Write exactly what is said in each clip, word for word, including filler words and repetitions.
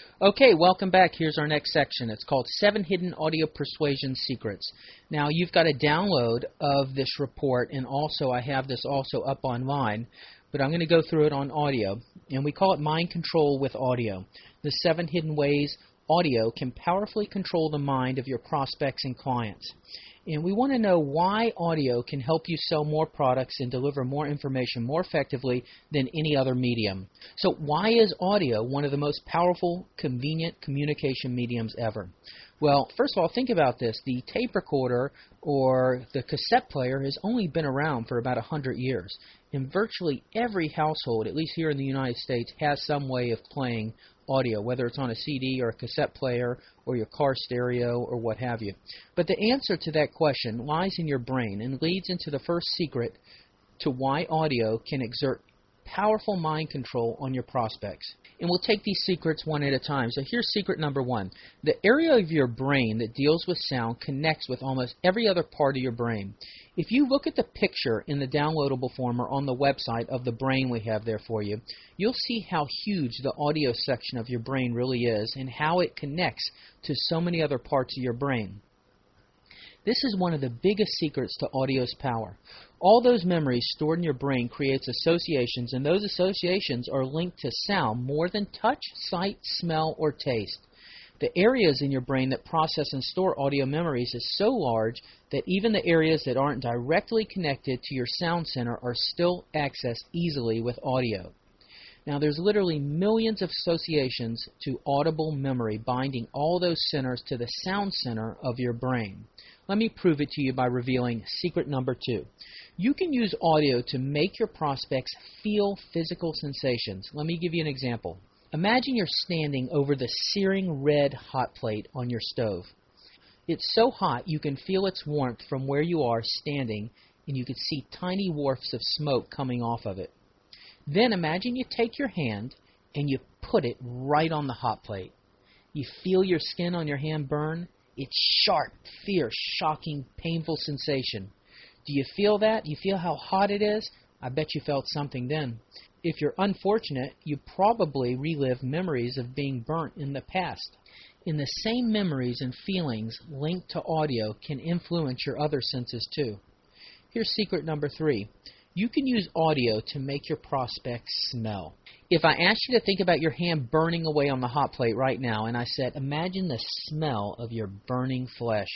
Okay, welcome back. Here's our next section. It's called Seven Hidden Audio Persuasion Secrets. Now, you've got a download of this report, and also I have this also up online, but I'm going to go through it on audio, and we call it Mind Control with Audio. The seven hidden ways audio can powerfully control the mind of your prospects and clients. And we want to know why audio can help you sell more products and deliver more information more effectively than any other medium. So why is audio one of the most powerful, convenient communication mediums ever? Well, first of all, think about this. The tape recorder or the cassette player has only been around for about one hundred years. And virtually every household, at least here in the United States, has some way of playing audio, whether it's on a C D or a cassette player or your car stereo or what have you. But the answer to that question lies in your brain and leads into the first secret to why audio can exert powerful mind control on your prospects. And we'll take these secrets one at a time. So here's secret number one. The area of your brain that deals with sound connects with almost every other part of your brain. If you look at the picture in the downloadable form or on the website of the brain we have there for you, you'll see how huge the audio section of your brain really is and how it connects to so many other parts of your brain. This is one of the biggest secrets to audio's power. All those memories stored in your brain creates associations, and those associations are linked to sound more than touch, sight, smell, or taste. The areas in your brain that process and store audio memories is so large that even the areas that aren't directly connected to your sound center are still accessed easily with audio. Now, there's literally millions of associations to audible memory binding all those centers to the sound center of your brain. Let me prove it to you by revealing secret number two. You can use audio to make your prospects feel physical sensations. Let me give you an example. Imagine you're standing over the searing red hot plate on your stove. It's so hot you can feel its warmth from where you are standing, and you can see tiny wafts of smoke coming off of it. Then imagine you take your hand and you put it right on the hot plate. You feel your skin on your hand burn. It's sharp, fierce, shocking, painful sensation. Do you feel that? You feel how hot it is? I bet you felt something then. If you're unfortunate, you probably relive memories of being burnt in the past. And the same memories and feelings linked to audio can influence your other senses too. Here's secret number three. You can use audio to make your prospects smell. If I asked you to think about your hand burning away on the hot plate right now, and I said, imagine the smell of your burning flesh.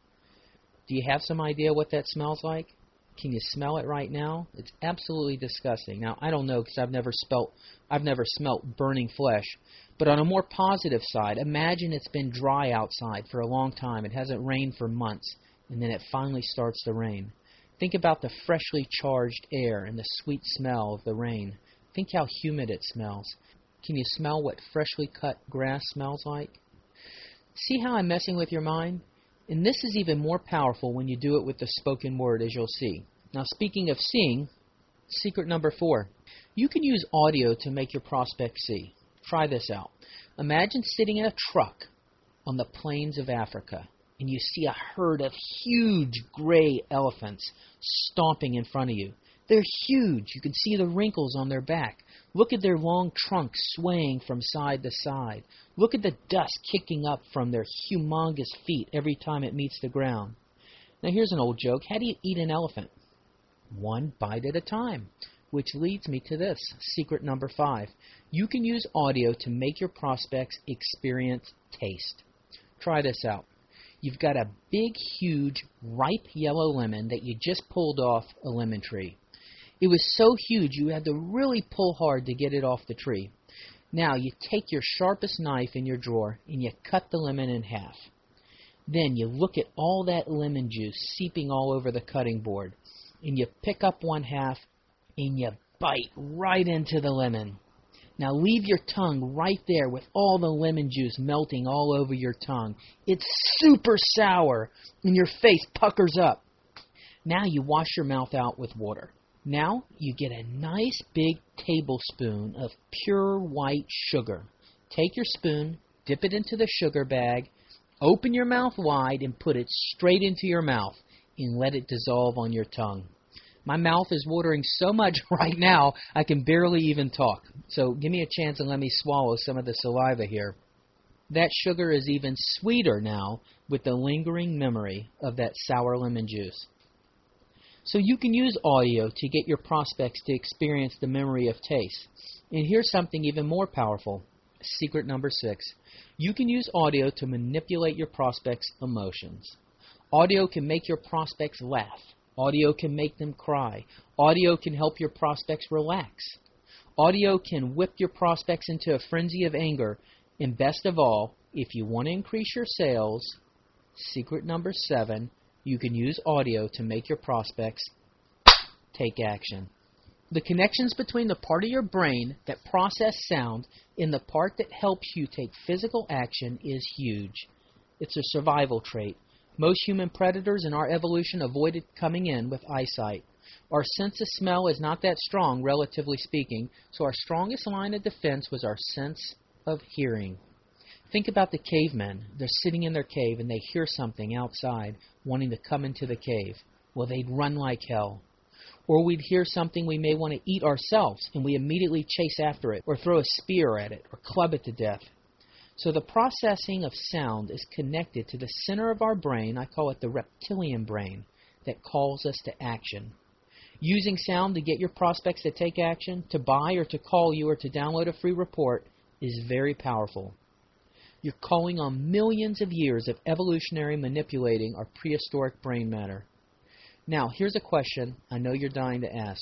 Do you have some idea what that smells like? Can you smell it right now? It's absolutely disgusting. Now, I don't know because I've never smelt, I've never smelt burning flesh. But on a more positive side, imagine it's been dry outside for a long time. It hasn't rained for months, and then it finally starts to rain. Think about the freshly charged air and the sweet smell of the rain. Think how humid it smells. Can you smell what freshly cut grass smells like? See how I'm messing with your mind? And this is even more powerful when you do it with the spoken word, as you'll see. Now, speaking of seeing, secret number four. You can use audio to make your prospects see. Try this out. Imagine sitting in a truck on the plains of Africa, and you see a herd of huge gray elephants stomping in front of you. They're huge. You can see the wrinkles on their back. Look at their long trunks swaying from side to side. Look at the dust kicking up from their humongous feet every time it meets the ground. Now here's an old joke. How do you eat an elephant? One bite at a time. Which leads me to this, secret number five. You can use audio to make your prospects experience taste. Try this out. You've got a big, huge, ripe yellow lemon that you just pulled off a lemon tree. It was so huge you had to really pull hard to get it off the tree. Now you take your sharpest knife in your drawer and you cut the lemon in half. Then you look at all that lemon juice seeping all over the cutting board, and you pick up one half and you bite right into the lemon. Now leave your tongue right there with all the lemon juice melting all over your tongue. It's super sour and your face puckers up. Now you wash your mouth out with water. Now you get a nice big tablespoon of pure white sugar. Take your spoon, dip it into the sugar bag, open your mouth wide and put it straight into your mouth and let it dissolve on your tongue. My mouth is watering so much right now I can barely even talk. So give me a chance and let me swallow some of the saliva here. That sugar is even sweeter now with the lingering memory of that sour lemon juice. So you can use audio to get your prospects to experience the memory of taste. And here's something even more powerful. Secret number six. You can use audio to manipulate your prospects' emotions. Audio can make your prospects laugh. Audio can make them cry. Audio can help your prospects relax. Audio can whip your prospects into a frenzy of anger. And best of all, if you want to increase your sales, secret number seven, you can use audio to make your prospects take action. The connections between the part of your brain that processes sound and the part that helps you take physical action is huge. It's a survival trait. Most human predators in our evolution avoided coming in with eyesight. Our sense of smell is not that strong, relatively speaking, so our strongest line of defense was our sense of hearing. Think about the cavemen. They're sitting in their cave and they hear something outside wanting to come into the cave. Well, they'd run like hell. Or we'd hear something we may want to eat ourselves, and we immediately chase after it, or throw a spear at it, or club it to death. So the processing of sound is connected to the center of our brain, I call it the reptilian brain, that calls us to action. Using sound to get your prospects to take action, to buy or to call you or to download a free report is very powerful. You're calling on millions of years of evolutionary manipulating our prehistoric brain matter. Now, here's a question I know you're dying to ask.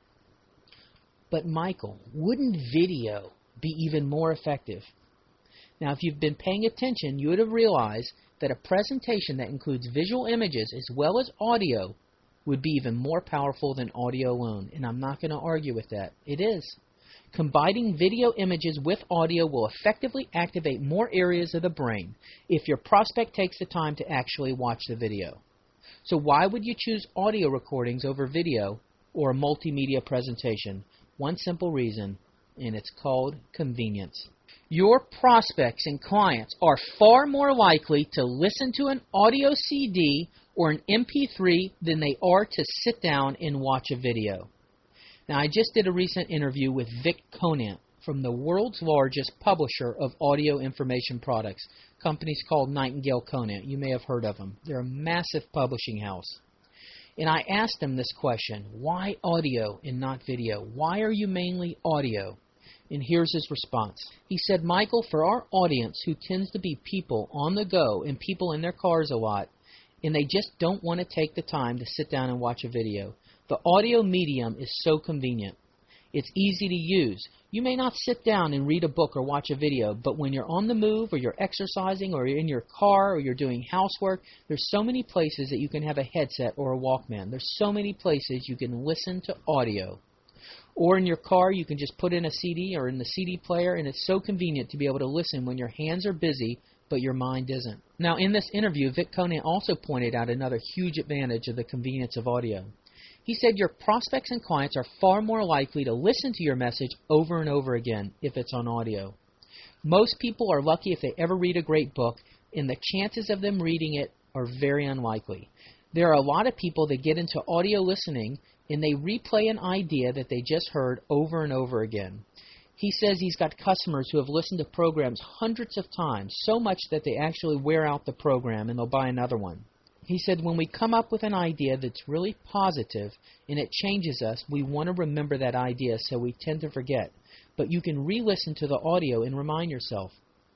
But Michael, wouldn't video be even more effective? Now, if you've been paying attention, you would have realized that a presentation that includes visual images as well as audio would be even more powerful than audio alone, and I'm not going to argue with that. It is. Combining video images with audio will effectively activate more areas of the brain if your prospect takes the time to actually watch the video. So why would you choose audio recordings over video or a multimedia presentation? One simple reason, and it's called convenience. Your prospects and clients are far more likely to listen to an audio C D or an M P three than they are to sit down and watch a video. Now, I just did a recent interview with Vic Conant from the world's largest publisher of audio information products. Company's called Nightingale Conant. You may have heard of them. They're a massive publishing house. And I asked him this question, why audio and not video? Why are you mainly audio? And here's his response. He said, Michael, for our audience who tends to be people on the go and people in their cars a lot, and they just don't want to take the time to sit down and watch a video, the audio medium is so convenient. It's easy to use. You may not sit down and read a book or watch a video, but when you're on the move or you're exercising or you're in your car or you're doing housework, there's so many places that you can have a headset or a Walkman. There's so many places you can listen to audio. Or in your car, you can just put in a C D or in the C D player, and it's so convenient to be able to listen when your hands are busy, but your mind isn't. Now, in this interview, Vic Conant also pointed out another huge advantage of the convenience of audio. He said your prospects and clients are far more likely to listen to your message over and over again if it's on audio. Most people are lucky if they ever read a great book, and the chances of them reading it are very unlikely. There are a lot of people that get into audio listening, and they replay an idea that they just heard over and over again. He says he's got customers who have listened to programs hundreds of times, so much that they actually wear out the program and they'll buy another one. He said when we come up with an idea that's really positive and it changes us, we want to remember that idea, so we tend to forget. But you can re-listen to the audio and remind yourself.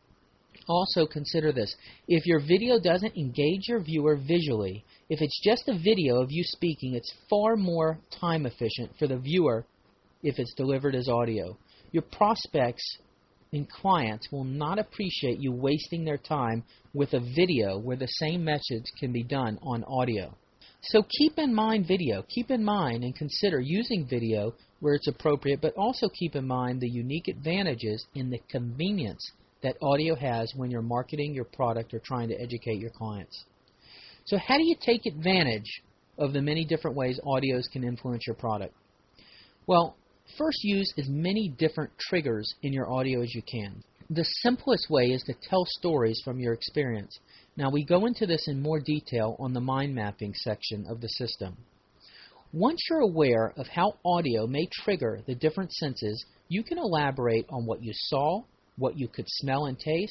Also consider this. If your video doesn't engage your viewer visually, if it's just a video of you speaking, it's far more time efficient for the viewer if it's delivered as audio. Your prospects and clients will not appreciate you wasting their time with a video where the same message can be done on audio. So keep in mind video. Keep in mind and consider using video where it's appropriate, but also keep in mind the unique advantages in the convenience that audio has when you're marketing your product or trying to educate your clients. So how do you take advantage of the many different ways audios can influence your product? Well, first, use as many different triggers in your audio as you can. The simplest way is to tell stories from your experience. Now, we go into this in more detail on the mind mapping section of the system. Once you're aware of how audio may trigger the different senses, you can elaborate on what you saw, what you could smell and taste,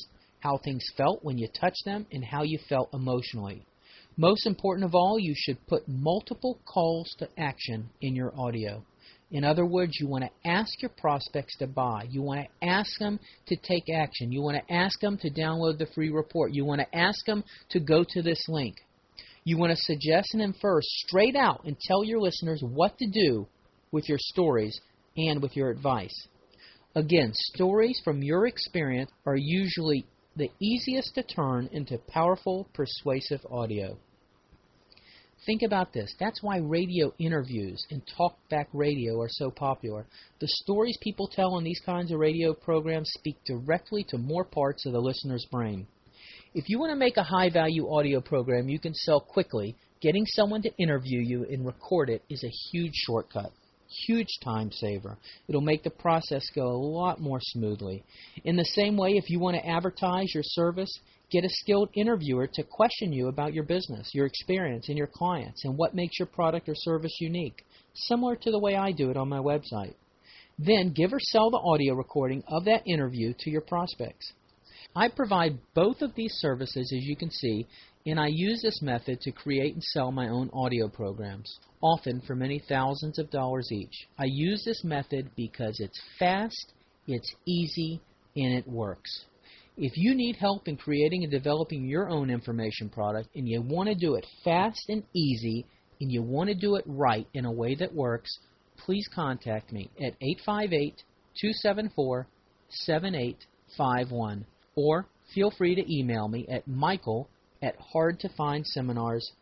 how things felt when you touched them, and how you felt emotionally. Most important of all, you should put multiple calls to action in your audio. In other words, you want to ask your prospects to buy. You want to ask them to take action. You want to ask them to download the free report. You want to ask them to go to this link. You want to suggest and infer straight out and tell your listeners what to do with your stories and with your advice. Again, stories from your experience are usually the easiest to turn into powerful, persuasive audio. Think about this. That's why radio interviews and talkback radio are so popular. The stories people tell on these kinds of radio programs speak directly to more parts of the listener's brain. If you want to make a high-value audio program you can sell quickly, getting someone to interview you and record it is a huge shortcut, huge time saver. It'll make the process go a lot more smoothly. In the same way, if you want to advertise your service, get a skilled interviewer to question you about your business, your experience, and your clients, and what makes your product or service unique, similar to the way I do it on my website. Then give or sell the audio recording of that interview to your prospects. I provide both of these services, as you can see, and I use this method to create and sell my own audio programs, often for many thousands of dollars each. I use this method because it's fast, it's easy, and it works. If you need help in creating and developing your own information product, and you want to do it fast and easy, and you want to do it right in a way that works, please contact me at eight five eight, two seven four, seven eight five one. Or feel free to email me at michael at hard to find seminars